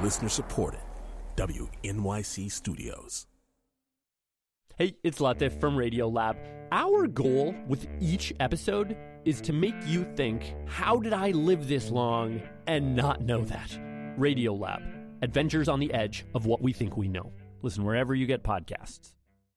Listener supported. WNYC Studios. Hey, it's Latif from Radiolab. Our goal with each episode is to make you think, how did I live this long and not know that? Radiolab, adventures on the edge of what we think we know. Listen wherever you get podcasts.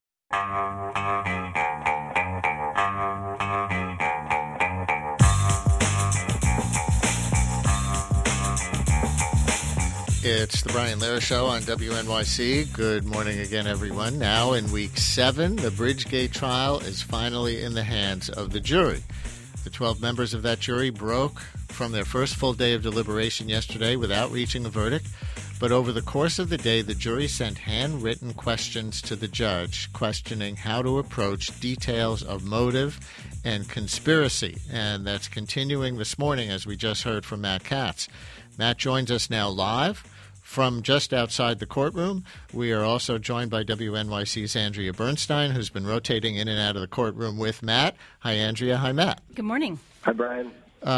It's the Brian Lehrer Show on WNYC. Good morning again, everyone. Now in week 7, the Bridgegate trial is finally in the hands of the jury. The 12 members of that jury broke from their first full day of deliberation yesterday without reaching a verdict. But over the course of the day, the jury sent handwritten questions to the judge, questioning how to approach details of motive and conspiracy. And that's continuing this morning, as we just heard from Matt Katz. Matt joins us now live from just outside the courtroom. We are also joined by WNYC's Andrea Bernstein, who's been rotating in and out of the courtroom with Matt. Hi, Andrea. Hi, Matt. Good morning. Hi, Brian.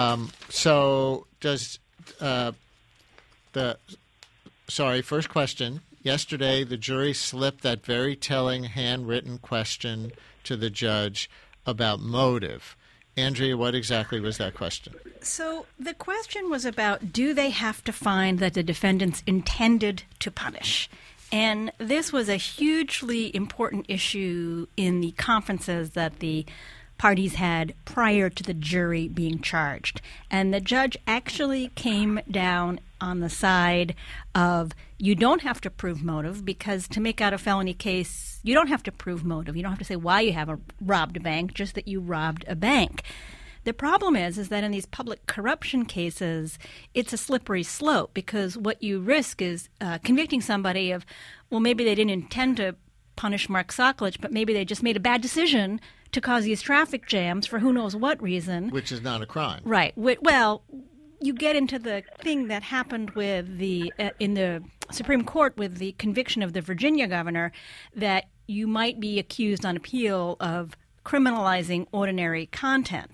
First question. Yesterday, the jury slipped that very telling handwritten question to the judge about motive. Andrea, what exactly was that question? So the question was about, do they have to find that the defendants intended to punish? And this was a hugely important issue in the conferences that the parties had prior to the jury being charged. And the judge actually came down on the side of, you don't have to prove motive, because to make out a felony case, you don't have to prove motive. You don't have to say why you have robbed a bank, just that you robbed a bank. The problem is that in these public corruption cases, it's a slippery slope, because what you risk is convicting somebody of, well, maybe they didn't intend to punish Mark Sokolich, but maybe they just made a bad decision to cause these traffic jams for who knows what reason. Which is not a crime. Right. Well, you get into the thing that happened with the in the Supreme Court with the conviction of the Virginia governor, that you might be accused on appeal of criminalizing ordinary conduct.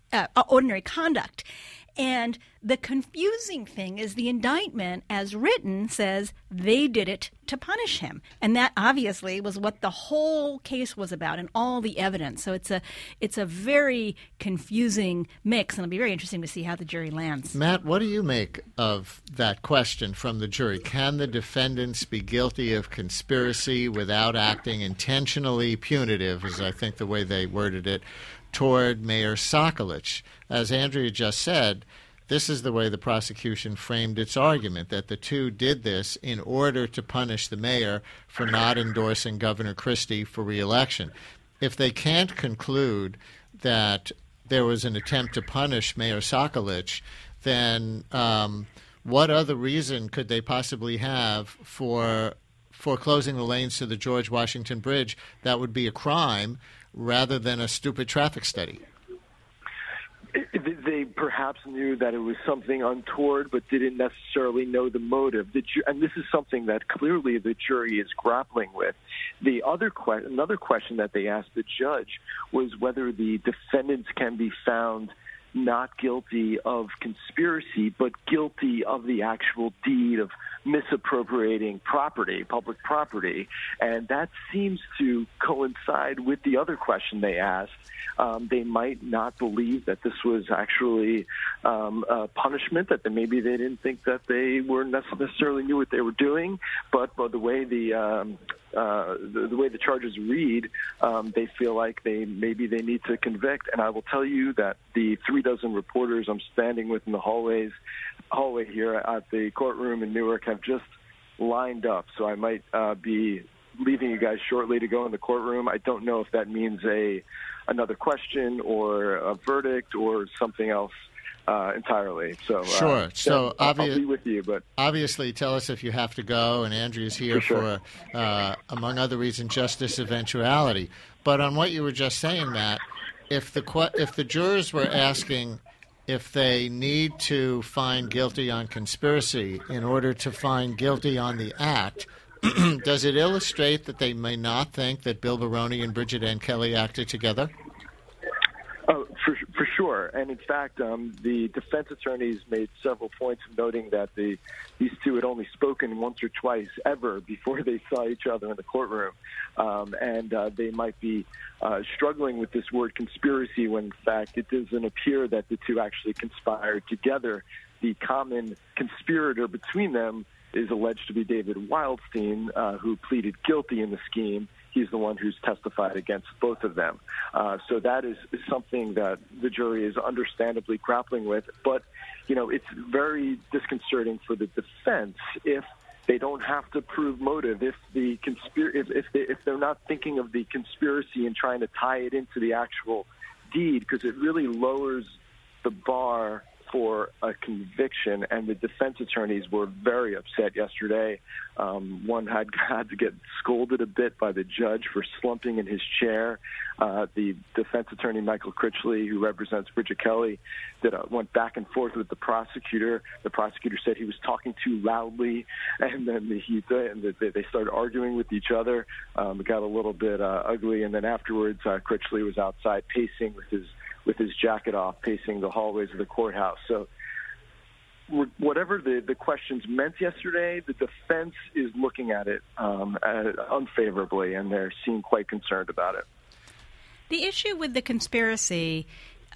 And the confusing thing is the indictment, as written, says they did it to punish him. And that obviously was what the whole case was about, and all the evidence. So it's a very confusing mix, and it'll be very interesting to see how the jury lands. Matt, what do you make of that question from the jury? Can the defendants be guilty of conspiracy without acting intentionally punitive, is I think the way they worded it, toward Mayor Sokolich? As Andrea just said, this is the way the prosecution framed its argument, that the two did this in order to punish the mayor for not endorsing Governor Christie for re-election. If they can't conclude that there was an attempt to punish Mayor Sokolich, then what other reason could they possibly have for closing the lanes to the George Washington Bridge that would be a crime rather than a stupid traffic study? They perhaps knew that it was something untoward, but didn't necessarily know the motive. And this is something that clearly the jury is grappling with. Another question that they asked the judge was whether the defendants can be found not guilty of conspiracy, but guilty of the actual deed of misappropriating property, public property. And that seems to coincide with the other question they asked. They might not believe that this was actually a punishment, that maybe they didn't think that they were necessarily knew what they were doing, but the way the way the charges read, they feel like they need to convict. And I will tell you that the 36 reporters I'm standing with in the hallway here at the courtroom in Newark have just lined up. So I might be leaving you guys shortly to go in the courtroom. I don't know if that means another question or a verdict or something else entirely. So sure. So I'll be with you, but obviously, tell us if you have to go. And Andrea's here for among other reasons, justice eventuality. But on what you were just saying, Matt, if the jurors were asking if they need to find guilty on conspiracy in order to find guilty on the act, does it illustrate that they may not think that Bill Baroni and Bridget Ann Kelly acted together? For Sure. And in fact, the defense attorneys made several points noting that these two had only spoken once or twice ever before they saw each other in the courtroom. And they might be struggling with this word conspiracy when, in fact, it doesn't appear that the two actually conspired together. The common conspirator between them is alleged to be David Wildstein, who pleaded guilty in the scheme. He's the one who's testified against both of them. So that is something that the jury is understandably grappling with. But, it's very disconcerting for the defense if they don't have to prove motive, if they're not thinking of the conspiracy and trying to tie it into the actual deed, because it really lowers the bar for a conviction, and the defense attorneys were very upset yesterday. One had to get scolded a bit by the judge for slumping in his chair. The defense attorney, Michael Critchley, who represents Bridget Kelly, went back and forth with the prosecutor. The prosecutor said he was talking too loudly, and then they started arguing with each other. It got a little bit ugly, and then afterwards, Critchley was outside pacing with his jacket off, pacing the hallways of the courthouse. So whatever the questions meant yesterday, the defense is looking at it unfavorably, and they seem quite concerned about it. The issue with the conspiracy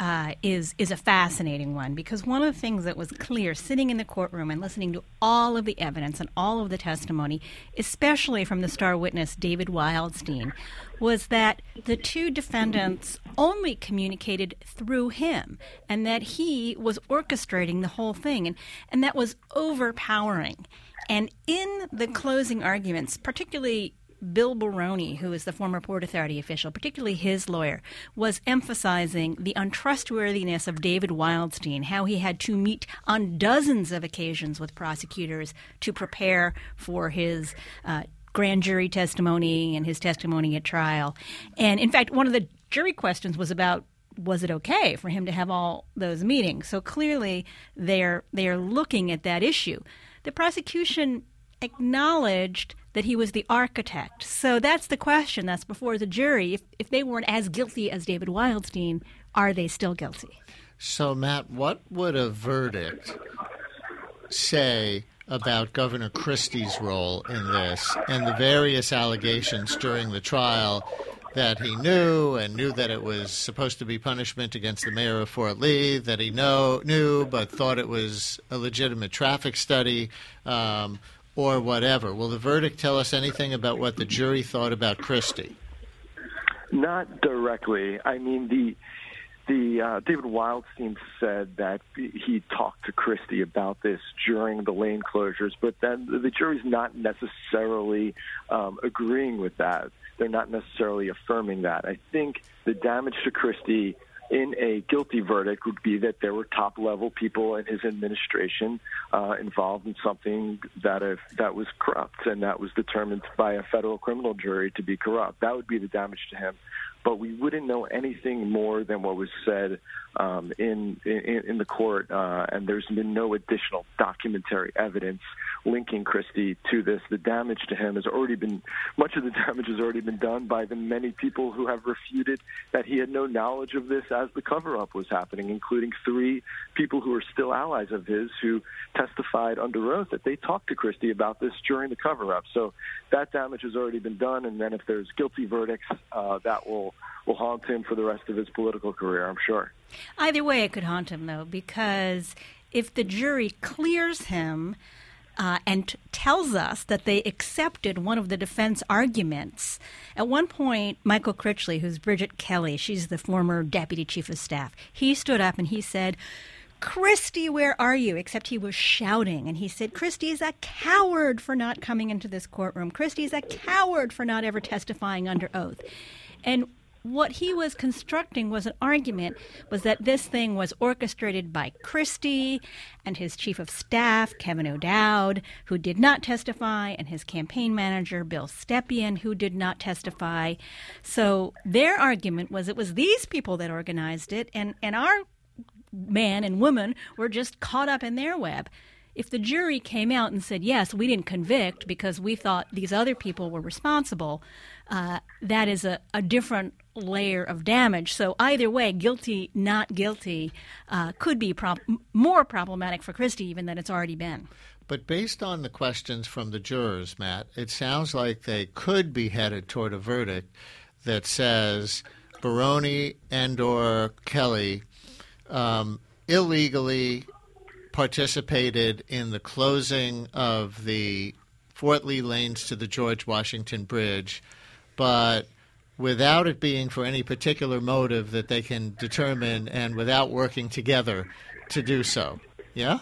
is a fascinating one, because one of the things that was clear sitting in the courtroom and listening to all of the evidence and all of the testimony, especially from the star witness David Wildstein, was that the two defendants only communicated through him, and that he was orchestrating the whole thing, and that was overpowering. And in the closing arguments, particularly Bill Baroni, who is the former Port Authority official, particularly his lawyer, was emphasizing the untrustworthiness of David Wildstein, how he had to meet on dozens of occasions with prosecutors to prepare for his grand jury testimony and his testimony at trial. And in fact, one of the jury questions was about, was it okay for him to have all those meetings? So clearly they are looking at that issue. The prosecution acknowledged that he was the architect. So that's the question that's before the jury. If they weren't as guilty as David Wildstein, are they still guilty? So, Matt, what would a verdict say about Governor Christie's role in this and the various allegations during the trial that he knew that it was supposed to be punishment against the mayor of Fort Lee, that he knew but thought it was a legitimate traffic study, or whatever? Will the verdict tell us anything about what the jury thought about Christie? Not directly. I mean, the David Wildstein said that he talked to Christie about this during the lane closures, but then the jury's not necessarily agreeing with that. They're not necessarily affirming that. I think the damage to Christie in a guilty verdict would be that there were top-level people in his administration involved in something that was corrupt, and that was determined by a federal criminal jury to be corrupt. That would be the damage to him. But we wouldn't know anything more than what was said in the court, and there's been no additional documentary evidence linking Christie to this. The damage to him much of the damage has already been done by the many people who have refuted that he had no knowledge of this as the cover-up was happening, including 3 people who are still allies of his who testified under oath that they talked to Christie about this during the cover-up. So that damage has already been done, and then if there's guilty verdicts, that will haunt him for the rest of his political career, I'm sure. Either way, it could haunt him, though, because if the jury clears him and tells us that they accepted one of the defense arguments. At one point, Michael Critchley, who's Bridget Kelly, she's the former deputy chief of staff, he stood up and he said, "Christie, where are you?" Except he was shouting. And he said, "Christie is a coward for not coming into this courtroom. Christie is a coward for not ever testifying under oath." And what he was constructing was an argument was that this thing was orchestrated by Christie and his chief of staff, Kevin O'Dowd, who did not testify, and his campaign manager, Bill Stepien, who did not testify. So their argument was it was these people that organized it, and our man and woman were just caught up in their web. If the jury came out and said, yes, we didn't convict because we thought these other people were responsible, that is a different layer of damage. So either way, guilty, not guilty, could be more problematic for Christie even than it's already been. But based on the questions from the jurors, Matt, it sounds like they could be headed toward a verdict that says Baroni and/or Kelly illegally participated in the closing of the Fort Lee lanes to the George Washington Bridge, but without it being for any particular motive that they can determine and without working together to do so. Yeah?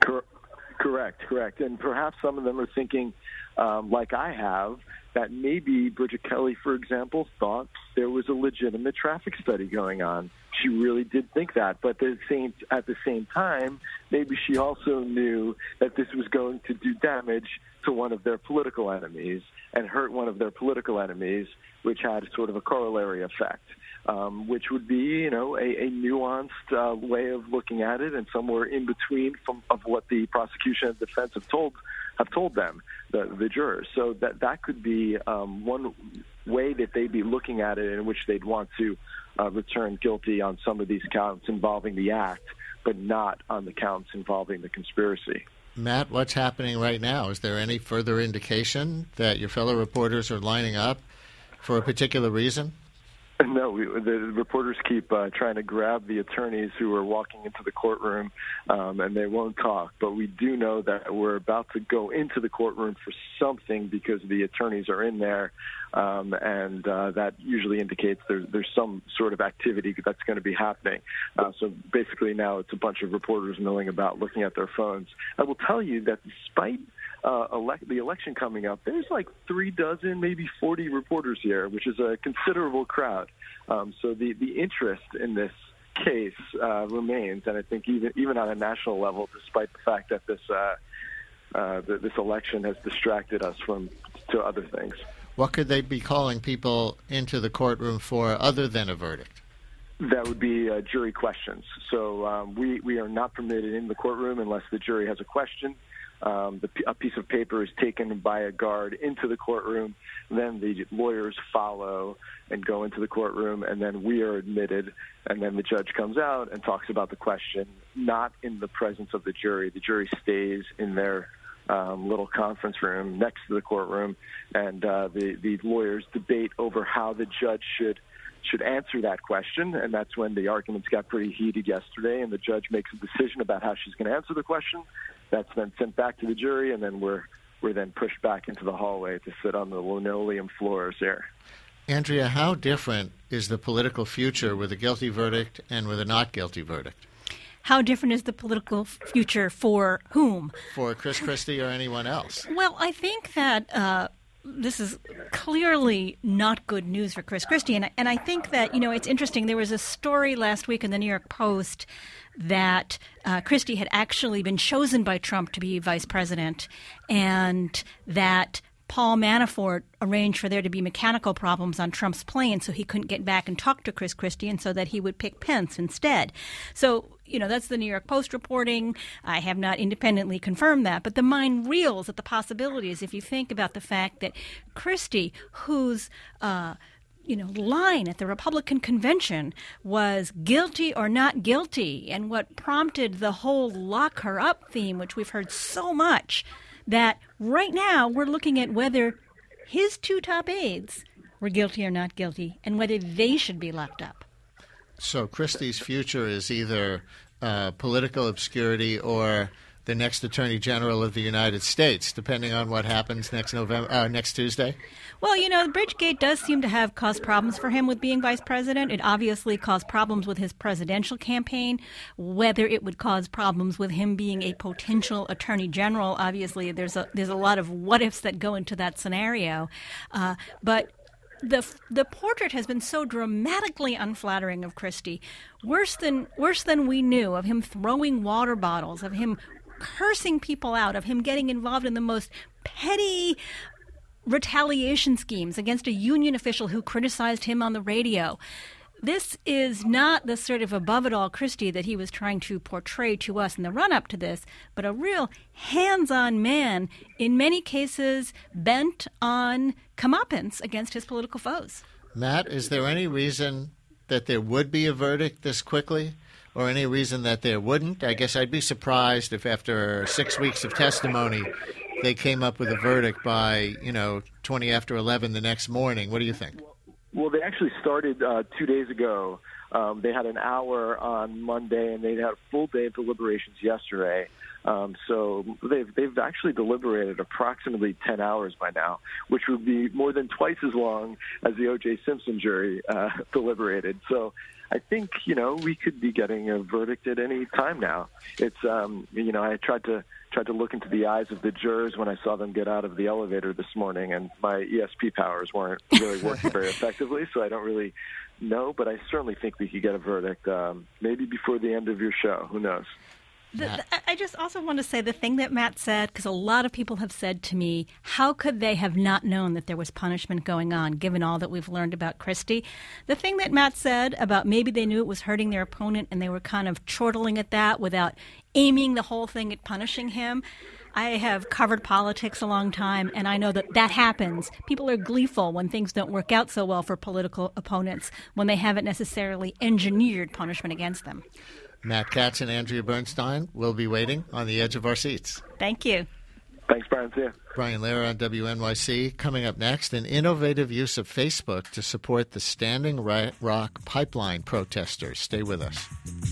Correct. And perhaps some of them are thinking, like I have, that maybe Bridget Kelly, for example, thought there was a legitimate traffic study going on. She really did think that. But at the same time, maybe she also knew that this was going to do damage to one of their political enemies and hurt one of their political enemies, which had sort of a corollary effect, which would be, a nuanced way of looking at it and somewhere in between of what the prosecution and defense have told them, the jurors. So that could be one way that they'd be looking at it in which they'd want to return guilty on some of these counts involving the act, but not on the counts involving the conspiracy. Matt, what's happening right now? Is there any further indication that your fellow reporters are lining up for a particular reason? No, the reporters keep trying to grab the attorneys who are walking into the courtroom, and they won't talk. But we do know that we're about to go into the courtroom for something because the attorneys are in there, and that usually indicates there's some sort of activity that's going to be happening. So basically now it's a bunch of reporters milling about looking at their phones. I will tell you that despite the election coming up, there's like 36, maybe 40 reporters here, which is a considerable crowd. So the interest in this case remains, and I think even on a national level, despite the fact that this election has distracted us to other things. What could they be calling people into the courtroom for other than a verdict? That would be jury questions. So we are not permitted in the courtroom unless the jury has a question. A piece of paper is taken by a guard into the courtroom, then the lawyers follow and go into the courtroom, and then we are admitted, and then the judge comes out and talks about the question, not in the presence of the jury. The jury stays in their little conference room next to the courtroom, and the lawyers debate over how the judge should answer that question, and that's when the arguments got pretty heated yesterday, and the judge makes a decision about how she's going to answer the question. That's then sent back to the jury, and then we're then pushed back into the hallway to sit on the linoleum floors there. Andrea, how different is the political future with a guilty verdict and with a not guilty verdict? How different is the political future for whom? For Chris Christie or anyone else? Well, I think that this is clearly not good news for Chris Christie. And I think that, it's interesting. There was a story last week in the New York Post that Christie had actually been chosen by Trump to be vice president, and that Paul Manafort arranged for there to be mechanical problems on Trump's plane so he couldn't get back and talk to Chris Christie, and so that he would pick Pence instead. So, that's the New York Post reporting. I have not independently confirmed that, but the mind reels at the possibilities if you think about the fact that Christie, whose line at the Republican convention was guilty or not guilty, and what prompted the whole lock her up theme, which we've heard so much, that right now we're looking at whether his two top aides were guilty or not guilty and whether they should be locked up. So Christie's future is either political obscurity or the next Attorney General of the United States, depending on what happens next Tuesday? Well, Bridgegate does seem to have caused problems for him with being vice president. It obviously caused problems with his presidential campaign. Whether it would cause problems with him being a potential attorney general, obviously there's a lot of what-ifs that go into that scenario. But the portrait has been so dramatically unflattering of Christie, worse than we knew, of him throwing water bottles, of him cursing people out, of him getting involved in the most petty retaliation schemes against a union official who criticized him on the radio. This is not the sort of above-it-all Christie that he was trying to portray to us in the run-up to this, but a real hands-on man, in many cases bent on comeuppance against his political foes. Matt, is there any reason that there would be a verdict this quickly, or any reason that there wouldn't? I guess I'd be surprised if after 6 weeks of testimony they came up with a verdict by, 20 after 11 the next morning. What do you think? Well, they actually started 2 days ago. They had an hour on Monday, and they had a full day of deliberations yesterday. So they've actually deliberated approximately 10 hours by now, which would be more than twice as long as the O.J. Simpson jury deliberated. So I think, we could be getting a verdict at any time now. It's, I tried to look into the eyes of the jurors when I saw them get out of the elevator this morning, and my ESP powers weren't really working very effectively, so I don't really know, but I certainly think we could get a verdict maybe before the end of your show. Who knows? I just also want to say the thing that Matt said, because a lot of people have said to me, how could they have not known that there was punishment going on, given all that we've learned about Christie? The thing that Matt said about maybe they knew it was hurting their opponent and they were kind of chortling at that without aiming the whole thing at punishing him. I have covered politics a long time, and I know that happens. People are gleeful when things don't work out so well for political opponents, when they haven't necessarily engineered punishment against them. Matt Katz and Andrea Bernstein will be waiting on the edge of our seats. Thank you. Thanks, Brian. See you. Brian Lehrer on WNYC. Coming up next, an innovative use of Facebook to support the Standing Rock pipeline protesters. Stay with us.